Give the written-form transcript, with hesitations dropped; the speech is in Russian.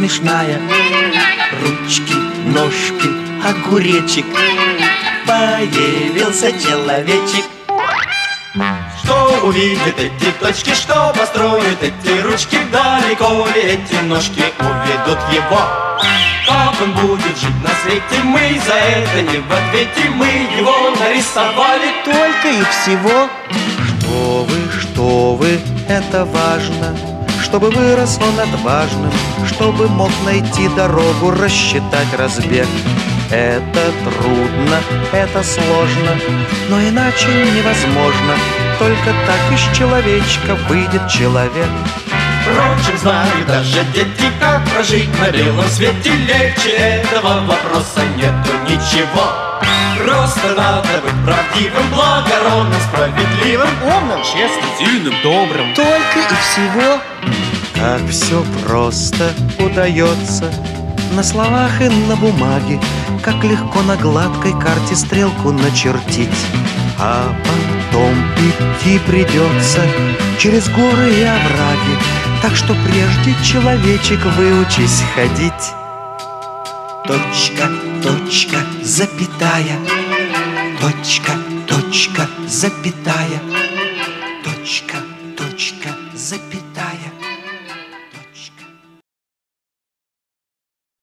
смешная. Ручки, ножки, огуречек, появился человечек. Что увидят эти точки, что построят эти ручки, далеко ли эти ножки уведут его? Как он будет жить на свете, мы за это не в ответе. Мы его нарисовали только и всего. Что вы, это важно, чтобы вырос он отважным, чтобы мог найти дорогу, рассчитать разбег. Это трудно, это сложно, но иначе невозможно. Только так из человечка выйдет человек. Впрочем, знают даже дети, как прожить на белом свете. Легче этого вопроса нету ничего. Просто надо быть правдивым, благородным, справедливым, умным, честным, сильным, добрым. только и всего. Как все просто удается на словах и на бумаге, как легко на гладкой карте стрелку начертить. А потом идти придется через горы и овраги, так что прежде, человечек, выучись ходить. Точка, точка, запятая. Точка, точка, запятая. Точка, точка, запятая.